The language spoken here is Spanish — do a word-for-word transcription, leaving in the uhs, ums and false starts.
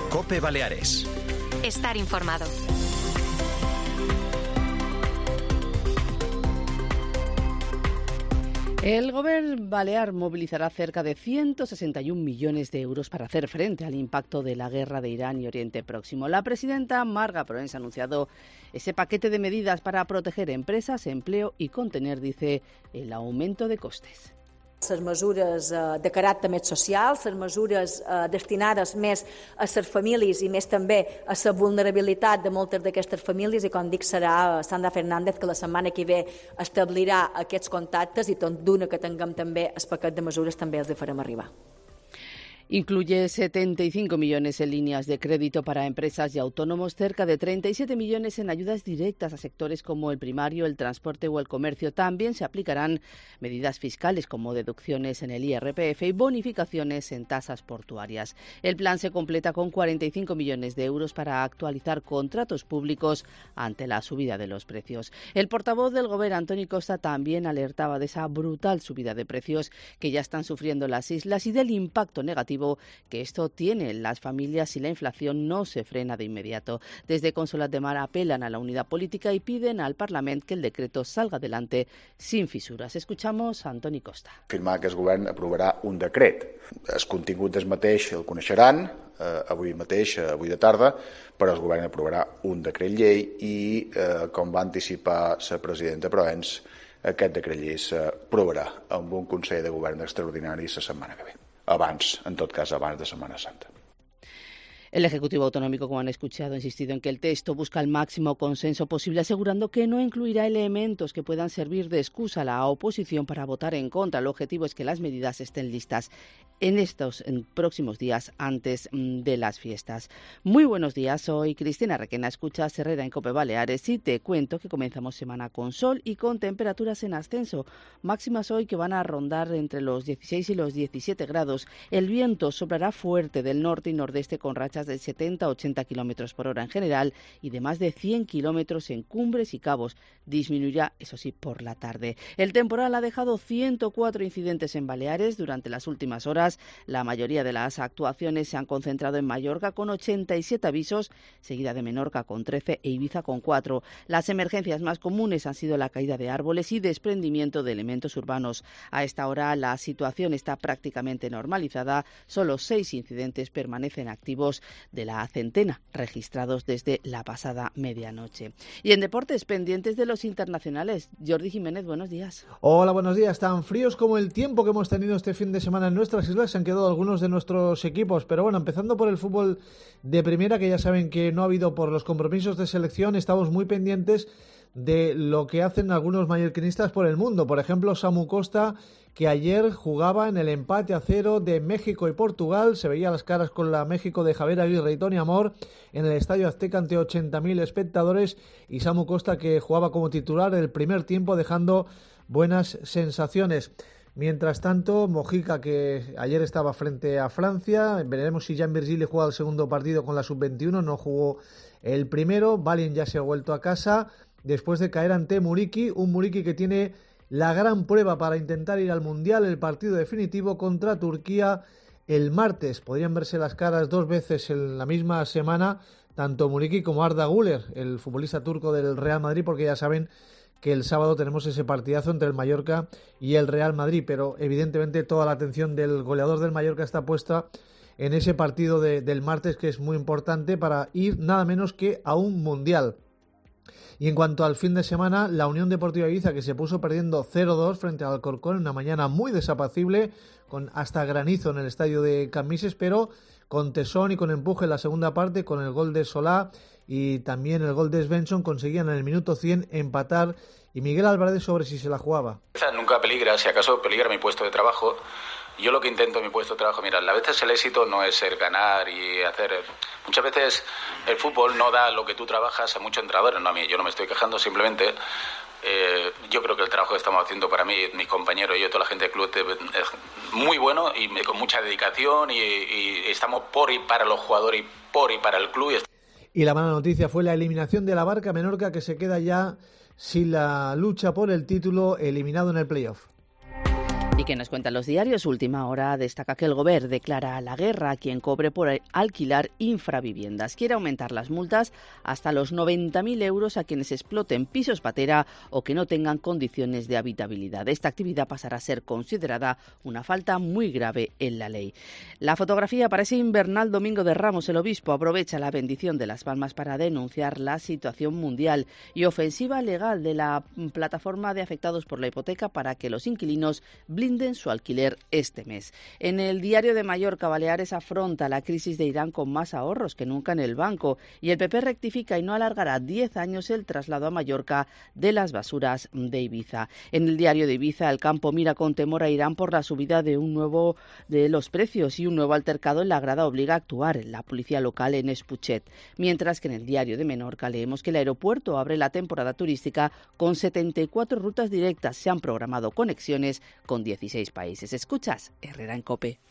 COPE Baleares. Estar informado. El Govern balear movilizará cerca de ciento sesenta y un millones de euros para hacer frente al impacto de la guerra de Irán y Oriente Próximo. La presidenta Marga Proens ha anunciado ese paquete de medidas para proteger empresas, empleo y contener, dice, el aumento de costes. Les mesures de caràcter més social, les mesures destinades més a les famílies i més també a la vulnerabilitat de moltes d'aquestes famílies, i com dic, serà Sandra Fernández que la setmana que ve establirà aquests contactes, i tot d'una que tinguem també el paquet de mesures també els hi farem arribar. Incluye setenta y cinco millones en líneas de crédito para empresas y autónomos, cerca de treinta y siete millones en ayudas directas a sectores como el primario, el transporte o el comercio. También se aplicarán medidas fiscales como deducciones en el I R P F y bonificaciones en tasas portuarias. El plan se completa con cuarenta y cinco millones de euros para actualizar contratos públicos ante la subida de los precios. El portavoz del Gobierno, Antoni Costa, también alertaba de esa brutal subida de precios que ya están sufriendo las islas y del impacto negativo que esto tiene en las familias si la inflación no se frena de inmediato. Desde Consolat de Mar apelan a la unidad política y piden al Parlament que el decreto salga adelante sin fisuras. Escuchamos a Antoni Costa. Afirmar que el govern aprovarà un decret. El contingut és mateix el coneixeran eh, avui mateix, avui de tarda, però el govern aprovarà un decret llei i, eh, com va anticipar la presidenta Proens, aquest decret llei s'aprovarà amb un Consell de Govern extraordinari la setmana que ve. Abans, en tot cas, abans de Setmana Santa. El Ejecutivo Autonómico, como han escuchado, ha insistido en que el texto busca el máximo consenso posible, asegurando que no incluirá elementos que puedan servir de excusa a la oposición para votar en contra. El objetivo es que las medidas estén listas en estos en próximos días antes de las fiestas. Muy buenos días, soy Cristina Requena, escuchas Herrera en COPE Baleares y te cuento que comenzamos semana con sol y con temperaturas en ascenso. Máximas hoy que van a rondar entre los dieciséis y los diecisiete grados. El viento soplará fuerte del norte y nordeste con rachas de setenta a ochenta kilómetros por hora en general y de más de cien kilómetros en cumbres y cabos. Disminuirá, eso sí, por la tarde. El temporal ha dejado ciento cuatro incidentes en Baleares durante las últimas horas. La mayoría de las actuaciones se han concentrado en Mallorca con ochenta y siete avisos, seguida de Menorca con trece e Ibiza con cuatro. Las emergencias más comunes han sido la caída de árboles y desprendimiento de elementos urbanos. A esta hora la situación está prácticamente normalizada. Solo seis incidentes permanecen activos de la centena registrados desde la pasada medianoche. Y en deportes, pendientes de los internacionales. Jordi Jiménez, buenos días. Hola, buenos días. Tan fríos como el tiempo que hemos tenido este fin de semana en nuestras islas se han quedado algunos de nuestros equipos. Pero bueno, empezando por el fútbol de primera, que ya saben que no ha habido por los compromisos de selección. Estamos muy pendientes de lo que hacen algunos mallorquinistas por el mundo. Por ejemplo, Samu Costa, que ayer jugaba en el empate a cero de México y Portugal. Se veía las caras con la México de Javier Aguirre y Toni Amor en el Estadio Azteca ante ochenta mil espectadores, y Samu Costa, que jugaba como titular el primer tiempo, dejando buenas sensaciones. Mientras tanto, Mojica, que ayer estaba frente a Francia, veremos si Jan Virgili juega el segundo partido con la sub veintiuno, no jugó el primero. Valien ya se ha vuelto a casa después de caer ante Muriqui, un Muriqui que tiene la gran prueba para intentar ir al Mundial, el partido definitivo contra Turquía el martes. Podrían verse las caras dos veces en la misma semana, tanto Muriqui como Arda Güler, el futbolista turco del Real Madrid, porque ya saben que el sábado tenemos ese partidazo entre el Mallorca y el Real Madrid, pero evidentemente toda la atención del goleador del Mallorca está puesta en ese partido de, del martes, que es muy importante para ir nada menos que a un Mundial. Y en cuanto al fin de semana, la Unión Deportiva Ibiza, que se puso perdiendo cero dos frente al Alcorcón en una mañana muy desapacible, con hasta granizo en el estadio de Camises, pero con tesón y con empuje en la segunda parte, con el gol de Solá y también el gol de Svensson, conseguían en el minuto cien empatar, y Miguel Álvarez sobre si se la jugaba. Nunca peligra, si acaso peligra mi puesto de trabajo. Yo lo que intento en mi puesto de trabajo, mira, a veces el éxito no es ser ganar y hacer... Muchas veces el fútbol no da lo que tú trabajas a muchos entrenadores, no a mí, yo no me estoy quejando, simplemente eh, yo creo que el trabajo que estamos haciendo para mí, mis compañeros y yo, toda la gente del club, es muy bueno y con mucha dedicación, y, y estamos por y para los jugadores y por y para el club. Y la mala noticia fue la eliminación de la Barca Menorca, que se queda ya sin la lucha por el título, eliminado en el playoff. ¿Y qué nos cuentan los diarios? Última Hora destaca que el Gobierno declara la guerra a quien cobre por alquilar infraviviendas. Quiere aumentar las multas hasta los noventa mil euros a quienes exploten pisos patera o que no tengan condiciones de habitabilidad. Esta actividad pasará a ser considerada una falta muy grave en la ley. La fotografía para ese invernal Domingo de Ramos. El obispo aprovecha la bendición de Las Palmas para denunciar la situación mundial y ofensiva legal de la plataforma de afectados por la hipoteca para que los inquilinos blinden su alquiler este mes. En el Diario de Mallorca, Baleares afronta la crisis de Irán con más ahorros que nunca en el banco y el P P rectifica y no alargará diez años el traslado a Mallorca de las basuras de Ibiza. En el Diario de Ibiza, El Campo mira con temor a Irán por la subida de un nuevo de los precios y un nuevo altercado en la grada obliga a actuar la policía local en Espuchet. Mientras que en el Diario de Menorca leemos que el aeropuerto abre la temporada turística con setenta y cuatro rutas directas. Se han programado conexiones con dieciséis países. Escuchas Herrera en COPE.